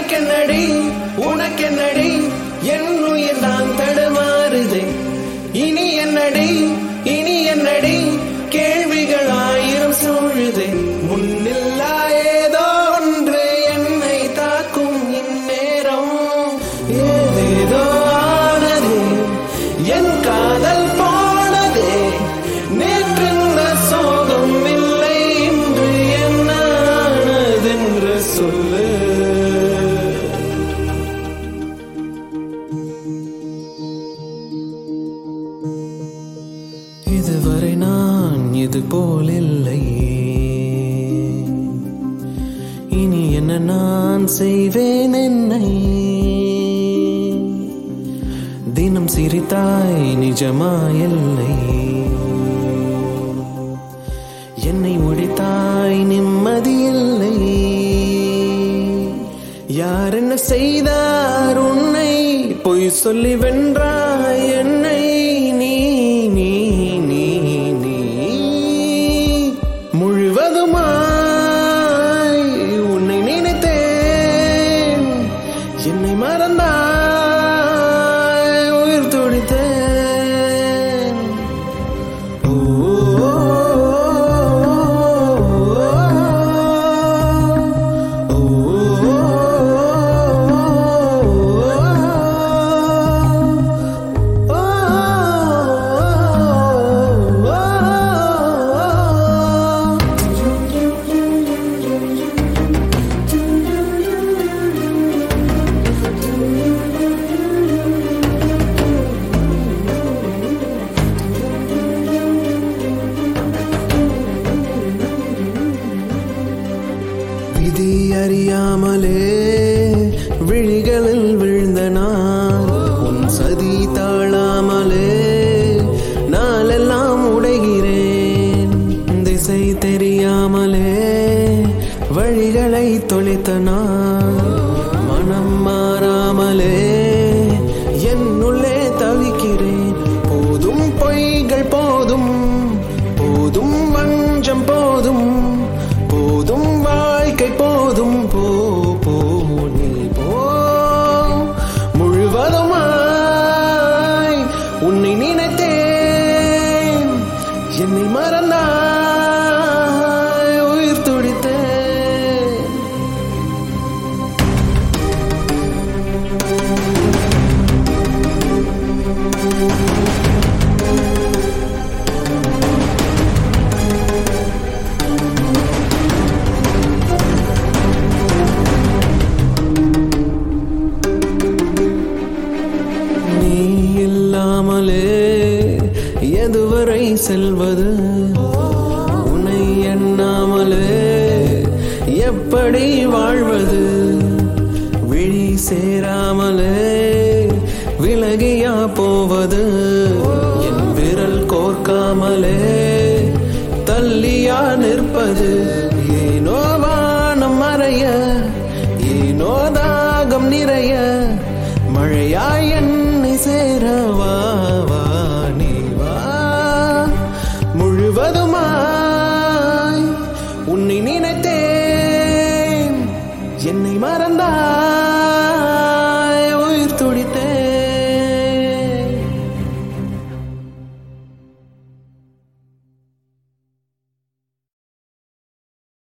எனக்கென்னடி உனக்கென்னடி என் உயிர் தான் தடுமாறுதே. இனி என்னடி கேள்விகள் ஆயிரம் சூழுதே. முன்னில்லா ஏதோ ஒன்று என்னை தாக்கும் இந்நேரம். ஏதேதோ ஆனதே என் காதல் போனதே. நேற்றிருந்த சோகம் இல்லை இன்று என்ன ஆனதென்று சொல்லு. இதுவரை நான் இது போல் இல்லை. இனி என்ன நான் செய்வேன் என்னை. தினம் சிரித்தாய் நிஜமாயில்லை. என்னை முடித்தாய் நிம்மதியில்லை. யார் என்ன செய்தார் உன்னை பொய் சொல்லி வென்றாய் என்னை. நீ நீ நீ நீ முழுவதுமாய் உன்னை நினைத்தேன். என்னை மறந்தாய் உயிர் துடித்தேன். ஓ விதி அறியாமலே விழிகளில் விழுந்த நான். உன் சதி தாழாமலே நாளெல்லாம் உடைகிறேன். திசை தெரியாமலே வழிகளை தொலைத்த நான். மனம் மாறாமலே என்னுள்ளே தவிக்கிறேன். போதும் பொய்கள் போதும், போதும் வஞ்சம் போதும், போதும் வாழ்க்கை போதும். போ போ நீ போ. முழுவதுமாய் உன்னை நினைத்தேன். என்னை மறந்தாய் உயிர் துடித்தேன். எதுவரை செல்வது உன்னை எண்ணாமலே எப்படி வாழ்வது. விழி சேராமலே விலகியா போவது. என் விரல் கோர்க்காமலே தள்ளியா நிற்பது. ஏனோ வானம் மறைய, ஏனோ தாகம் நிறைய, மழையாய் என்னை சேரவா வா நீ வா. முழுவதுமாய் உன்னை நினைத்தேன். என்னை மறந்தாய்